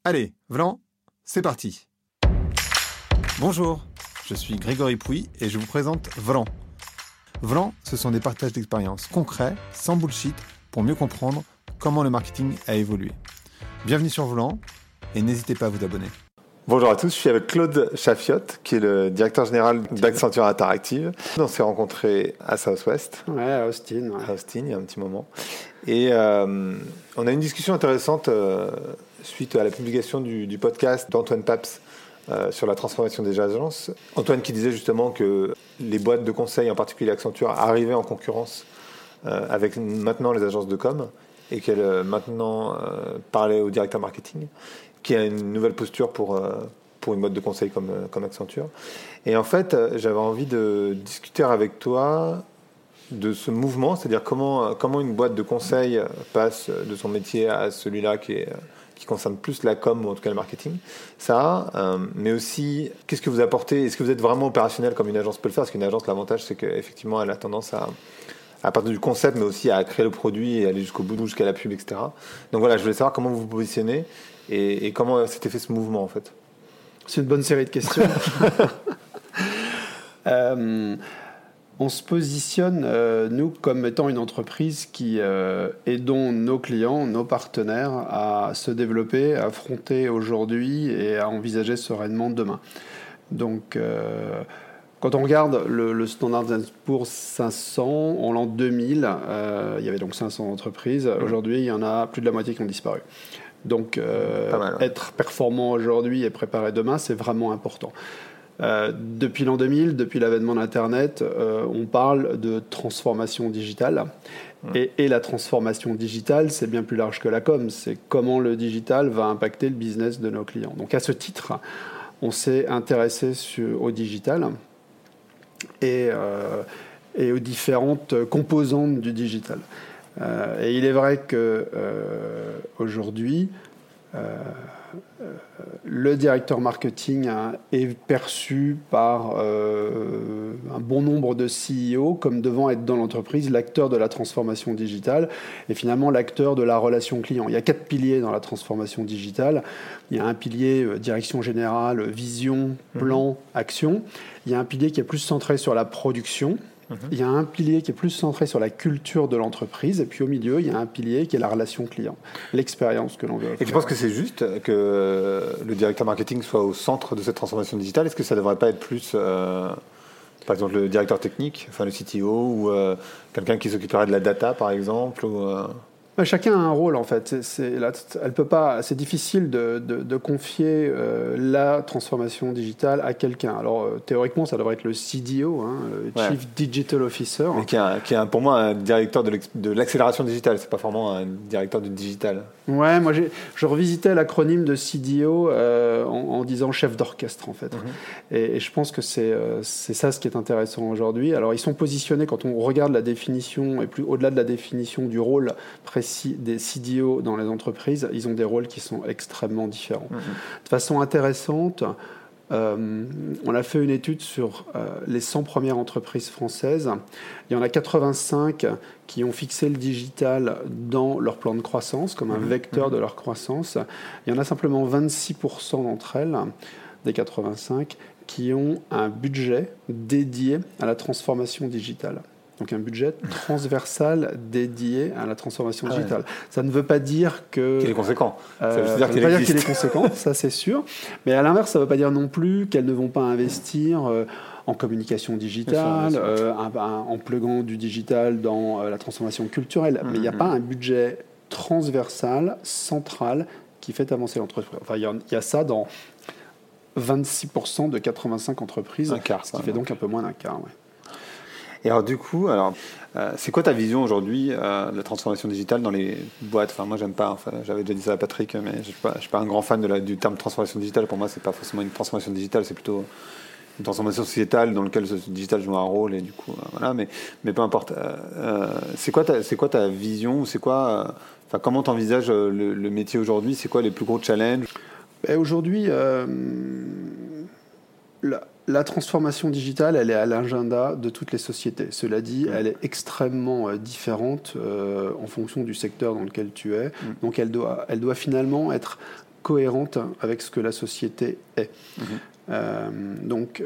Allez, Vlan, c'est parti. Bonjour, je suis Grégory Pouy et je vous présente Vlan. Vlan, ce sont des partages d'expériences concrets, sans bullshit, pour mieux comprendre comment le marketing a évolué. Bienvenue sur Vlan et n'hésitez pas à vous abonner. Bonjour à tous, je suis avec Claude Chafiotte, qui est le directeur général d'Accenture Interactive. On s'est rencontrés à Southwest. Ouais, à Austin. À Austin, il y a un petit moment. Et on a une discussion intéressante suite à la publication du podcast d'Antoine Paps sur la transformation des agences. Antoine qui disait justement que les boîtes de conseil, en particulier Accenture, arrivaient en concurrence avec maintenant les agences de com et qu'elle maintenant parlait au directeur marketing, qui a une nouvelle posture pour une boîte de conseil comme Accenture. Et en fait, j'avais envie de discuter avec toi de ce mouvement, c'est-à-dire comment une boîte de conseil passe de son métier à celui-là qui concerne plus la com ou en tout cas le marketing. Mais aussi, qu'est-ce que vous apportez? Est-ce que vous êtes vraiment opérationnel comme une agence peut le faire? Parce qu'une agence, l'avantage, c'est qu'effectivement, elle a tendance à partir du concept, mais aussi à créer le produit et aller jusqu'au bout, jusqu'à la pub, etc. Donc voilà, je voulais savoir comment vous vous positionnez et comment s'était fait ce mouvement, en fait. C'est une bonne série de questions. On se positionne, nous, comme étant une entreprise qui aidons nos clients, nos partenaires à se développer, à affronter aujourd'hui et à envisager sereinement demain. Donc, quand on regarde le Standard & Poor's 500, en l'an 2000, il y avait donc 500 entreprises. Aujourd'hui, il y en a plus de la moitié qui ont disparu. Donc, être performant aujourd'hui et préparé demain, c'est vraiment important. Depuis l'an 2000, depuis l'avènement d'Internet, on parle de transformation digitale. Et la transformation digitale, c'est bien plus large que la com. C'est comment le digital va impacter le business de nos clients. Donc à ce titre, on s'est intéressé au digital et aux différentes composantes du digital. Et il est vrai qu'aujourd'hui, le directeur marketing est perçu par un bon nombre de CEO comme devant être dans l'entreprise l'acteur de la transformation digitale et finalement l'acteur de la relation client. Il y a 4 piliers dans la transformation digitale. Il y a un pilier direction générale, vision, plan, action. Il y a un pilier qui est plus centré sur la production. Il y a un pilier qui est plus centré sur la culture de l'entreprise, et puis au milieu, il y a un pilier qui est la relation client, l'expérience que l'on veut offrir. Et tu penses que c'est juste que le directeur marketing soit au centre de cette transformation digitale? Est-ce que ça ne devrait pas être plus, par exemple, le directeur technique, enfin le CTO, ou quelqu'un qui s'occuperait de la data, par exemple Chacun a un rôle en fait. Elle peut pas. C'est difficile de confier la transformation digitale à quelqu'un. Alors théoriquement, ça devrait être le CDO, Chief Digital Officer, mais qui est pour moi un directeur de l'accélération digitale. C'est pas forcément un directeur du digital. Ouais, moi je revisitais l'acronyme de CDO en disant chef d'orchestre en fait. Et je pense que c'est ça ce qui est intéressant aujourd'hui. Alors ils sont positionnés quand on regarde la définition et plus au-delà de la définition du rôle précis des CDO dans les entreprises, ils ont des rôles qui sont extrêmement différents. De façon intéressante, on a fait une étude sur les 100 premières entreprises françaises. Il y en a 85 qui ont fixé le digital dans leur plan de croissance comme un vecteur de leur croissance. Il y en a simplement 26% d'entre elles, des 85, qui ont un budget dédié à la transformation digitale. Donc un budget transversal dédié à la transformation digitale. Ça ne veut pas dire qu'il est conséquent. Ça veut pas dire qu'il est conséquent, ça c'est sûr. Mais à l'inverse, ça ne veut pas dire non plus qu'elles ne vont pas investir en communication digitale, en pluguant du digital dans la transformation culturelle. Mais il n'y a pas un budget transversal, central, qui fait avancer l'entreprise. Enfin, il y a ça dans 26% de 85 entreprises, ce qui fait donc un peu moins d'un quart. Ouais. Et alors du coup, c'est quoi ta vision aujourd'hui de la transformation digitale dans les boîtes? Enfin, moi, j'aime pas. Enfin, j'avais déjà dit ça à Patrick, mais je suis pas un grand fan du terme transformation digitale. Pour moi, c'est pas forcément une transformation digitale, c'est plutôt une transformation sociétale dans laquelle ce digital joue un rôle. Et du coup, voilà. Mais peu importe. C'est quoi ta vision? C'est quoi comment t'envisages le métier aujourd'hui? C'est quoi les plus gros challenges? Aujourd'hui, la transformation digitale, elle est à l'agenda de toutes les sociétés. Cela dit, elle est extrêmement différente en fonction du secteur dans lequel tu es. Donc, elle doit finalement être cohérente avec ce que la société est. Donc,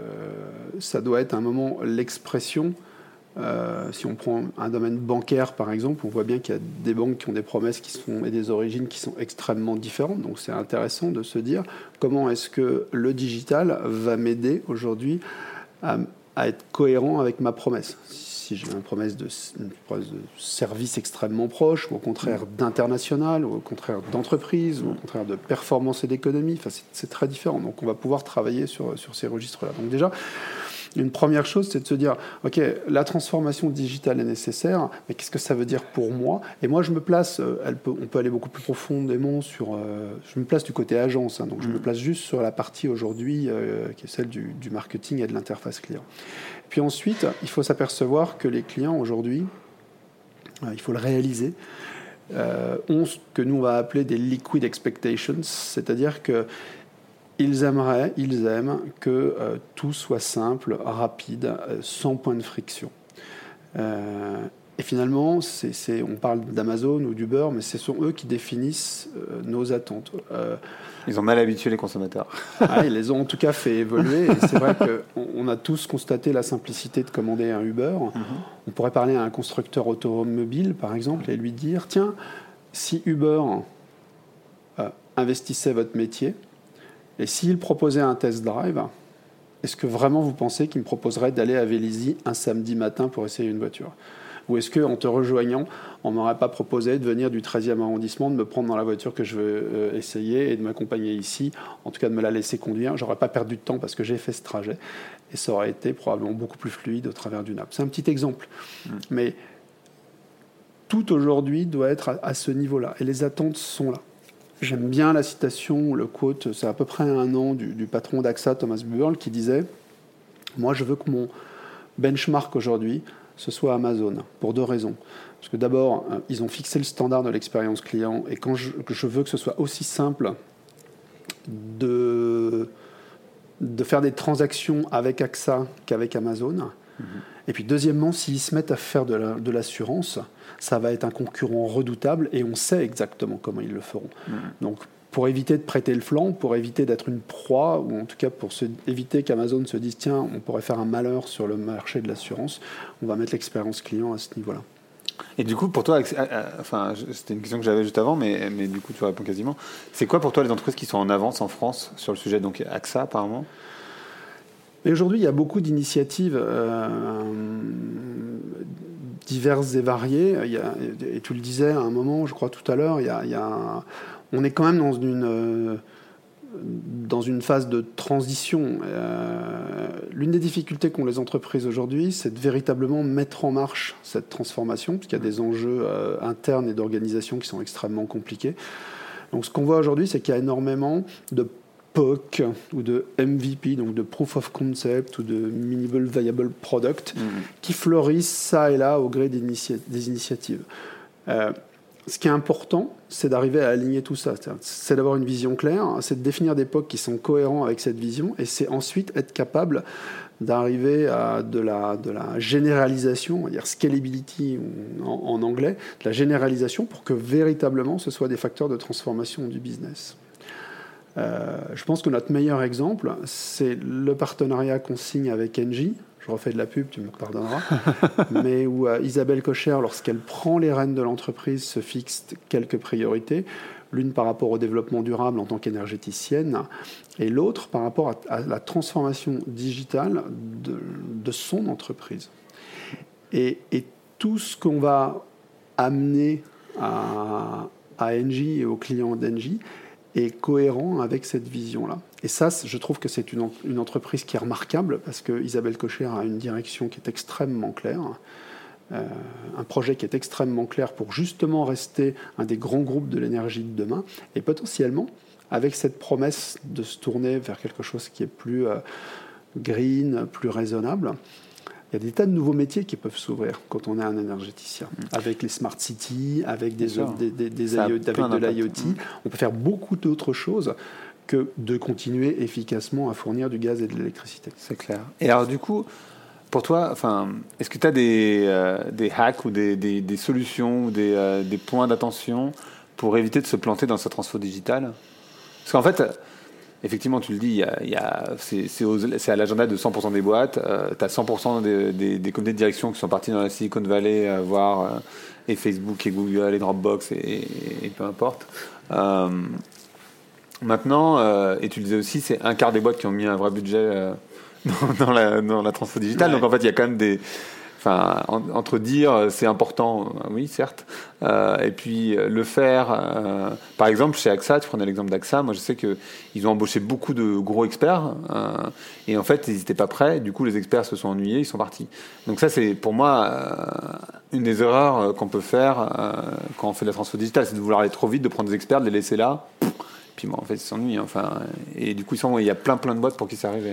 ça doit être à un moment l'expression. Si on prend un domaine bancaire, par exemple, on voit bien qu'il y a des banques qui ont des promesses et des origines qui sont extrêmement différentes. Donc, c'est intéressant de se dire comment est-ce que le digital va m'aider aujourd'hui à être cohérent avec ma promesse. Si j'ai une promesse de service extrêmement proche, ou au contraire d'international, ou au contraire d'entreprise, ou au contraire de performance et d'économie, enfin, c'est très différent. Donc on va pouvoir travailler sur ces registres-là. Donc déjà, une première chose, c'est de se dire, OK, la transformation digitale est nécessaire, mais qu'est-ce que ça veut dire pour moi ? Et moi, je me place, on peut aller beaucoup plus profondément je me place du côté agence, donc je me place juste sur la partie aujourd'hui qui est celle du marketing et de l'interface client. Puis ensuite, il faut s'apercevoir que les clients aujourd'hui, il faut le réaliser, ont ce que nous on va appeler des liquid expectations, c'est-à-dire que ils aiment que tout soit simple, rapide, sans point de friction. Et finalement, on parle d'Amazon ou d'Uber, mais ce sont eux qui définissent nos attentes. Ils ont mal habitué les consommateurs. Ils les ont en tout cas fait évoluer. Et c'est vrai qu'on a tous constaté la simplicité de commander un Uber. On pourrait parler à un constructeur automobile, par exemple, et lui dire, tiens, si Uber investissait votre métier, et s'il proposait un test drive, est-ce que vraiment vous pensez qu'il me proposerait d'aller à Vélizy un samedi matin pour essayer une voiture ? Ou est-ce qu'en te rejoignant, on ne m'aurait pas proposé de venir du 13e arrondissement, de me prendre dans la voiture que je veux essayer et de m'accompagner ici, en tout cas de me la laisser conduire ? Je n'aurais pas perdu de temps parce que j'ai fait ce trajet. Et ça aurait été probablement beaucoup plus fluide au travers d'une app. C'est un petit exemple. Mais tout aujourd'hui doit être à ce niveau-là. Et les attentes sont là. J'aime bien la citation, le quote, c'est à peu près 1 an du patron d'AXA, Thomas Buberl, qui disait « Moi, je veux que mon benchmark aujourd'hui, ce soit Amazon, pour 2 raisons. Parce que d'abord, ils ont fixé le standard de l'expérience client, et quand je veux que ce soit aussi simple de faire des transactions avec AXA qu'avec Amazon. Et puis deuxièmement, s'ils se mettent à faire de l'assurance, ça va être un concurrent redoutable et on sait exactement comment ils le feront. Donc pour éviter de prêter le flanc, pour éviter d'être une proie, ou en tout cas pour éviter qu'Amazon se dise tiens, on pourrait faire un malheur sur le marché de l'assurance, on va mettre l'expérience client à ce niveau-là. Et du coup, pour toi, enfin, c'était une question que j'avais juste avant, mais du coup, tu réponds quasiment. C'est quoi pour toi les entreprises qui sont en avance en France sur le sujet ? Donc AXA, apparemment. Et aujourd'hui, il y a beaucoup d'initiatives diverses et variées. Et tu le disais à un moment, je crois tout à l'heure, on est quand même dans une phase de transition. L'une des difficultés qu'ont les entreprises aujourd'hui, c'est de véritablement mettre en marche cette transformation, parce qu'il y a des enjeux internes et d'organisation qui sont extrêmement compliqués. Donc ce qu'on voit aujourd'hui, c'est qu'il y a énormément de POC ou de MVP, donc de Proof of Concept ou de Minimal Viable Product, qui fleurissent ça et là au gré des initiatives. Ce qui est important, c'est d'arriver à aligner tout ça. C'est d'avoir une vision claire, c'est de définir des POC qui sont cohérents avec cette vision, et c'est ensuite être capable d'arriver à de la généralisation, on va dire scalability en anglais, de la généralisation pour que véritablement ce soit des facteurs de transformation du business. Je pense que notre meilleur exemple, c'est le partenariat qu'on signe avec Engie. Je refais de la pub, tu me pardonneras. Mais où Isabelle Kocher, lorsqu'elle prend les rênes de l'entreprise, se fixe quelques priorités. L'une par rapport au développement durable en tant qu'énergéticienne, et l'autre par rapport à la transformation digitale de son entreprise. Et tout ce qu'on va amener à Engie et aux clients d'Engie est cohérent avec cette vision-là. Et ça, je trouve que c'est une entreprise qui est remarquable parce que Isabelle Kocher a une direction qui est extrêmement claire, un projet qui est extrêmement clair pour justement rester un des grands groupes de l'énergie de demain et potentiellement avec cette promesse de se tourner vers quelque chose qui est plus green, plus raisonnable. Il y a des tas de nouveaux métiers qui peuvent s'ouvrir quand on est un énergéticien. Avec les smart cities, avec de l'IoT. On peut faire beaucoup d'autres choses que de continuer efficacement à fournir du gaz et de l'électricité. C'est clair. Et alors du coup, pour toi, est-ce que tu as des hacks ou des solutions ou des points d'attention pour éviter de se planter dans cette transfo digitale ? Parce qu'en fait, effectivement, tu le dis, c'est à l'agenda de 100% des boîtes. Tu as 100% des comités de direction qui sont partis dans la Silicon Valley voir et Facebook et Google et Dropbox et peu importe. Maintenant, et tu le disais aussi, c'est un quart des boîtes qui ont mis un vrai budget dans la transfo digitale. Ouais. Donc en fait, il y a quand même entre dire c'est important, oui certes, et puis le faire. Par exemple, chez AXA, tu prenais l'exemple d'AXA, moi je sais qu'ils ont embauché beaucoup de gros experts, et en fait ils n'étaient pas prêts, du coup les experts se sont ennuyés, ils sont partis. Donc ça c'est pour moi une des erreurs qu'on peut faire quand on fait de la transfo digitale, c'est de vouloir aller trop vite, de prendre des experts, de les laisser là, puis en fait ils s'ennuient, et du coup il y a plein de boîtes pour qui c'est arrivé.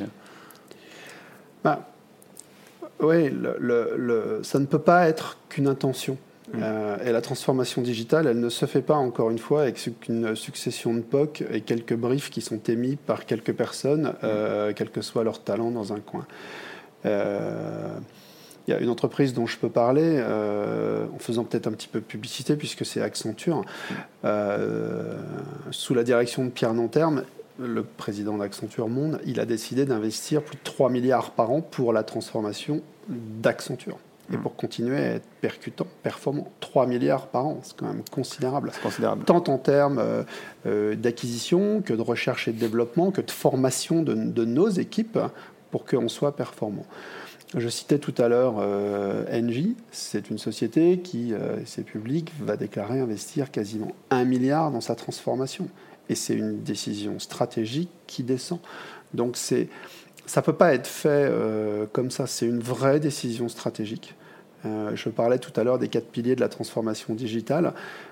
Oui, ça ne peut pas être qu'une intention. Et la transformation digitale, elle ne se fait pas, encore une fois, avec une succession de POC et quelques briefs qui sont émis par quelques personnes, quel que soit leur talent dans un coin. Il y a une entreprise dont je peux parler, en faisant peut-être un petit peu de publicité, puisque c'est Accenture, sous la direction de Pierre Nanterme. Le président d'Accenture Monde, il a décidé d'investir plus de 3 milliards par an pour la transformation d'Accenture. Et pour continuer à être percutant, performant. 3 milliards par an, c'est quand même considérable. C'est considérable. Tant en termes d'acquisition que de recherche et de développement, que de formation de nos équipes pour qu'on soit performant. Je citais tout à l'heure Engie, c'est une société qui, c'est public, va déclarer investir quasiment 1 milliard dans sa transformation. Et c'est une décision stratégique qui descend. Donc ça ne peut pas être fait comme ça. C'est une vraie décision stratégique. Je parlais tout à l'heure des 4 piliers de la transformation digitale.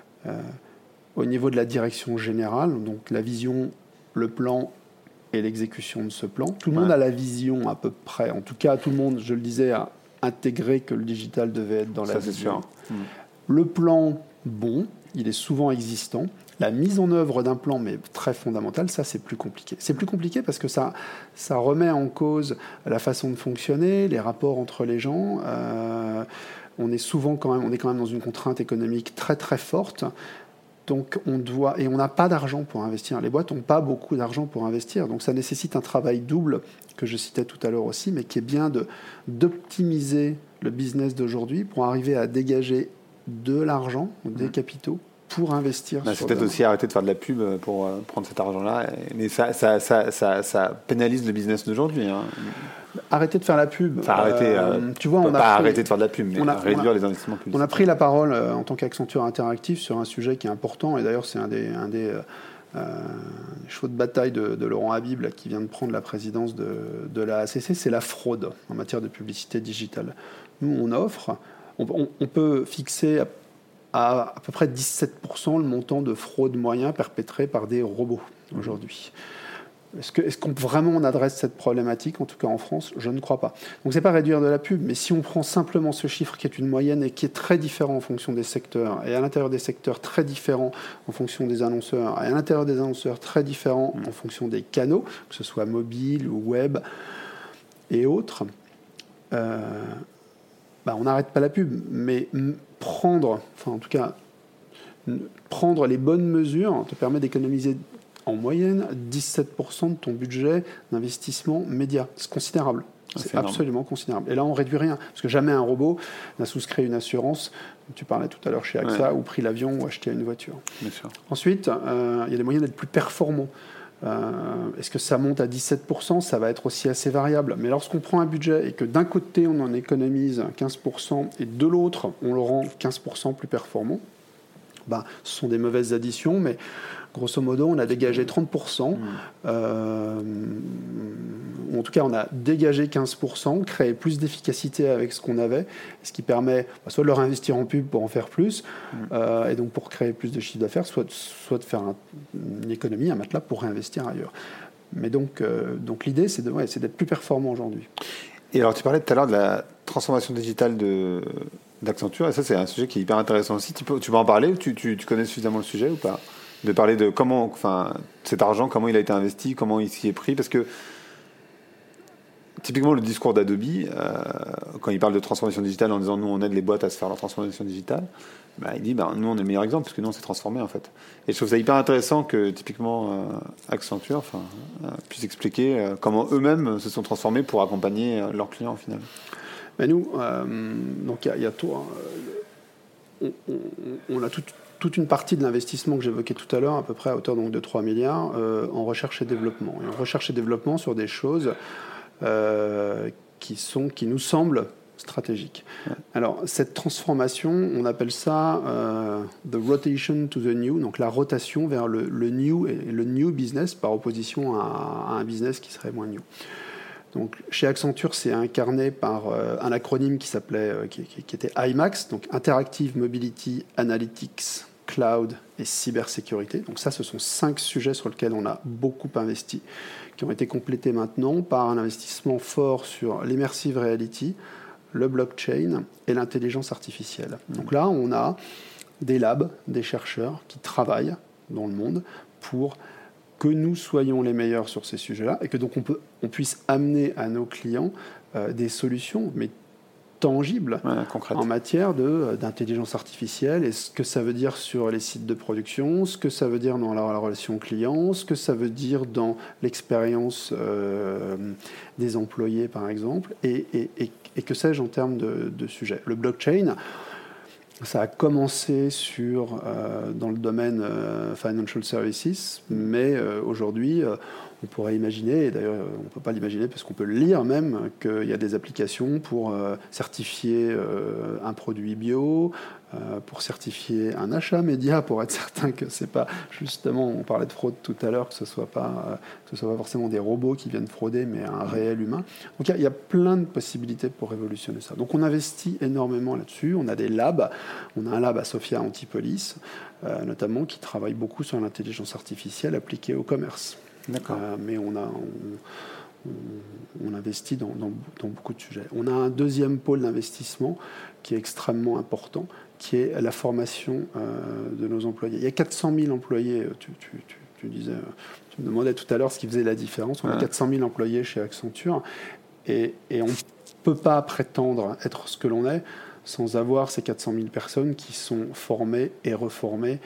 Au niveau de la direction générale, donc la vision, le plan et l'exécution de ce plan. Tout le monde a la vision à peu près. En tout cas, tout le monde, je le disais, a intégré que le digital devait être dans la vision. C'est sûr. Le plan, bon, il est souvent existant. La mise en œuvre d'un plan, mais très fondamentale, ça c'est plus compliqué. C'est plus compliqué parce que ça remet en cause la façon de fonctionner, les rapports entre les gens. On est quand même dans une contrainte économique très très forte. Donc et on n'a pas d'argent pour investir. Les boîtes n'ont pas beaucoup d'argent pour investir. Donc ça nécessite un travail double que je citais tout à l'heure aussi, mais qui est bien d'optimiser le business d'aujourd'hui pour arriver à dégager de l'argent, des capitaux, pour investir. C'est peut-être aussi arrêter de faire de la pub pour prendre cet argent-là. Mais ça pénalise le business d'aujourd'hui. Hein. Arrêter de faire la pub. Enfin, tu vois, arrêter de faire de la pub, mais réduire les investissements publicitaires. On a pris la parole en tant qu'Accenture Interactive sur un sujet qui est important. Et d'ailleurs, c'est un des chevaux de bataille de Laurent Habib là, qui vient de prendre la présidence de la ACC. C'est la fraude en matière de publicité digitale. Nous, on offre... On peut fixer à peu près 17% le montant de fraude moyen perpétré par des robots aujourd'hui. Est-ce qu'on vraiment adresse cette problématique, en tout cas en France? Je ne crois pas. Donc c'est pas réduire de la pub, mais si on prend simplement ce chiffre qui est une moyenne et qui est très différent en fonction des secteurs, et à l'intérieur des secteurs très différents en fonction des annonceurs, et à l'intérieur des annonceurs très différents en fonction des canaux, que ce soit mobile ou web et autres, on n'arrête pas la pub, mais prendre les bonnes mesures te permet d'économiser en moyenne 17% de ton budget d'investissement média. C'est considérable. C'est absolument considérable. Et là, on ne réduit rien. Parce que jamais un robot n'a souscrit une assurance, tu parlais tout à l'heure chez AXA, ou pris l'avion ou acheté une voiture. Bien sûr. Ensuite, il y a des moyens d'être plus performants. Est-ce que ça monte à 17%? Ça va être aussi assez variable. Mais lorsqu'on prend un budget et que d'un côté, on en économise 15% et de l'autre, on le rend 15% plus performant, ce sont des mauvaises additions, mais grosso modo, on a dégagé 30%. Ou en tout cas, on a dégagé 15%, créé plus d'efficacité avec ce qu'on avait, ce qui permet soit de le réinvestir en pub pour en faire plus, et donc pour créer plus de chiffre d'affaires, soit de faire une économie, un matelas pour réinvestir ailleurs. Mais donc l'idée, c'est d'être plus performant aujourd'hui. Et alors, tu parlais tout à l'heure de la transformation digitale d'Accenture, et ça, c'est un sujet qui est hyper intéressant aussi. Tu peux en parler, ou tu connais suffisamment le sujet ou pas? De parler de cet argent, comment il a été investi, comment il s'y est pris, parce que typiquement le discours d'Adobe, quand il parle de transformation digitale en disant nous on aide les boîtes à se faire leur transformation digitale, il dit nous on est le meilleur exemple parce que nous on s'est transformé en fait. Et je trouve ça hyper intéressant que typiquement Accenture puisse expliquer comment eux-mêmes se sont transformés pour accompagner leurs clients au final. Nous, donc il y a tout. On a toute une partie de l'investissement que j'évoquais tout à l'heure, à peu près à hauteur donc, de 3 milliards, en recherche et développement. Et en recherche et développement sur des choses qui nous semblent stratégiques. Ouais. Alors, cette transformation, on appelle ça the rotation to the new, donc la rotation vers le new et le new business par opposition à un business qui serait moins new. Donc, chez Accenture, c'est incarné par un acronyme qui s'appelait, qui était IMAX, donc Interactive Mobility Analytics, Cloud et Cybersécurité. Donc ça, ce sont 5 sujets sur lesquels on a beaucoup investi, qui ont été complétés maintenant par un investissement fort sur l'immersive reality, le blockchain et l'intelligence artificielle. Donc là, on a des labs, des chercheurs qui travaillent dans le monde pour que nous soyons les meilleurs sur ces sujets-là et que donc on puisse amener à nos clients des solutions, mais tangibles, en matière d'intelligence artificielle et ce que ça veut dire sur les sites de production, ce que ça veut dire dans la relation client, ce que ça veut dire dans l'expérience des employés, par exemple, et que sais-je en termes de sujets. Le blockchain, ça a commencé dans le domaine financial services, mais aujourd'hui, on pourrait imaginer, et d'ailleurs on ne peut pas l'imaginer parce qu'on peut le lire même, qu'il y a des applications pour certifier un produit bio, pour certifier un achat média, pour être certain que c'est pas justement, on parlait de fraude tout à l'heure, que ce soit pas forcément des robots qui viennent frauder, mais un réel humain. Donc il y a plein de possibilités pour révolutionner ça. Donc on investit énormément là-dessus. On a des labs. On a un lab à Sophia Antipolis, notamment, qui travaille beaucoup sur l'intelligence artificielle appliquée au commerce. D'accord. Mais on investit dans beaucoup de sujets. On a un deuxième pôle d'investissement qui est extrêmement important, qui est la formation de nos employés. Il y a 400 000 employés, tu disais, tu me demandais tout à l'heure ce qui faisait la différence. On a 400 000 employés chez Accenture et on ne peut pas prétendre être ce que l'on est sans avoir ces 400 000 personnes qui sont formées et reformées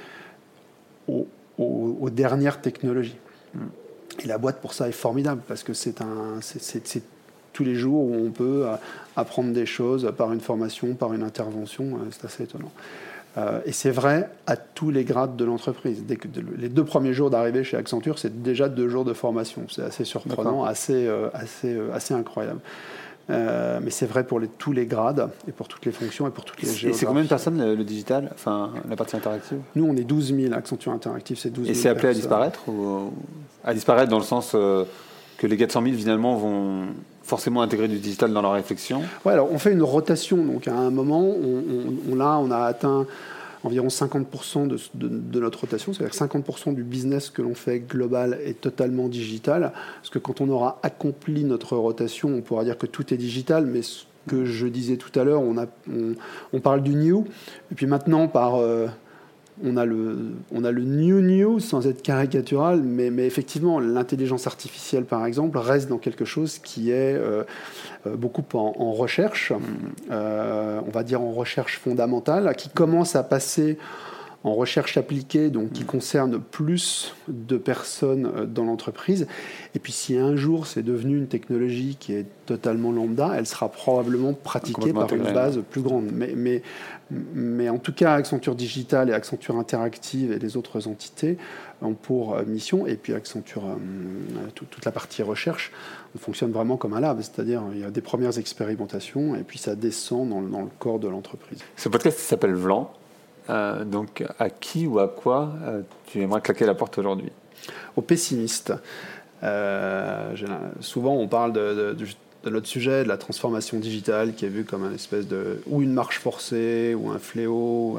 aux dernières technologies. Et la boîte, pour ça, est formidable, parce que c'est tous les jours où on peut apprendre des choses par une formation, par une intervention. C'est assez étonnant. Et c'est vrai à tous les grades de l'entreprise. Les 2 premiers jours d'arrivée chez Accenture, c'est déjà 2 jours de formation. C'est assez surprenant, assez incroyable. Mais c'est vrai pour tous les grades et pour toutes les fonctions et pour toutes les géographies. Et c'est combien de personnes le digital, enfin la partie interactive? Nous, on est 12 000. Accenture Interactive, c'est 12 000. Et c'est appelé à disparaître à disparaître dans le sens que les 400 000 finalement vont forcément intégrer du digital dans leur réflexion? Ouais, alors on fait une rotation. Donc à un moment, on a atteint environ 50% de notre rotation, c'est-à-dire que 50% du business que l'on fait global est totalement digital, parce que quand on aura accompli notre rotation, on pourra dire que tout est digital, mais ce que je disais tout à l'heure, on parle du new, et puis maintenant on a le new sans être caricatural, mais effectivement l'intelligence artificielle par exemple reste dans quelque chose qui est beaucoup en recherche, on va dire en recherche fondamentale, qui commence à passer en recherche appliquée, donc qui concerne plus de personnes dans l'entreprise. Et puis si un jour c'est devenu une technologie qui est totalement lambda, elle sera probablement pratiquée par une base plus grande. Mais en tout cas, Accenture Digital et Accenture Interactive et les autres entités ont pour mission, et puis Accenture, toute la partie recherche, on fonctionne vraiment comme un lab, c'est-à-dire il y a des premières expérimentations et puis ça descend dans le corps de l'entreprise. Ce podcast s'appelle Vlan. Donc, à qui ou à quoi tu aimerais claquer la porte aujourd'hui? Aux pessimistes. Souvent, on parle de notre sujet, de la transformation digitale, qui est vue comme une espèce ou une marche forcée, ou un fléau.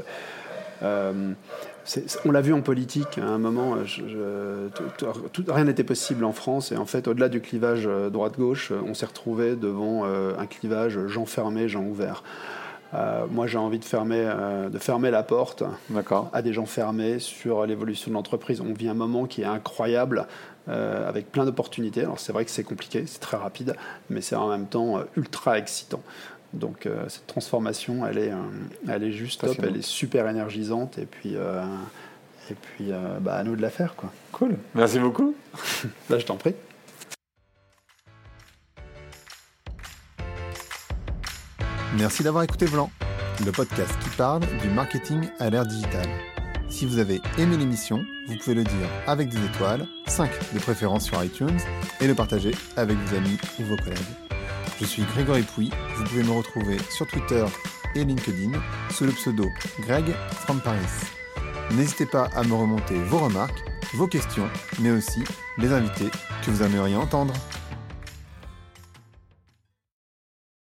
On l'a vu en politique, à un moment, rien n'était possible en France, et en fait, au-delà du clivage droite-gauche, on s'est retrouvé devant un clivage gens fermés, gens ouverts. Moi, j'ai envie de fermer la porte à des gens fermés sur l'évolution de l'entreprise. On vit un moment qui est incroyable, avec plein d'opportunités. Alors, c'est vrai que c'est compliqué, c'est très rapide, mais c'est en même temps ultra excitant. Donc, cette transformation, elle est juste top, elle est super énergisante. Et puis, à nous de la faire, quoi. Cool. Merci beaucoup. Là, je t'en prie. Merci d'avoir écouté Vlan, le podcast qui parle du marketing à l'ère digitale. Si vous avez aimé l'émission, vous pouvez le dire avec des étoiles, 5 de préférence sur iTunes, et le partager avec vos amis ou vos collègues. Je suis Grégory Pouy, vous pouvez me retrouver sur Twitter et LinkedIn sous le pseudo Greg from Paris. N'hésitez pas à me remonter vos remarques, vos questions, mais aussi les invités que vous aimeriez entendre.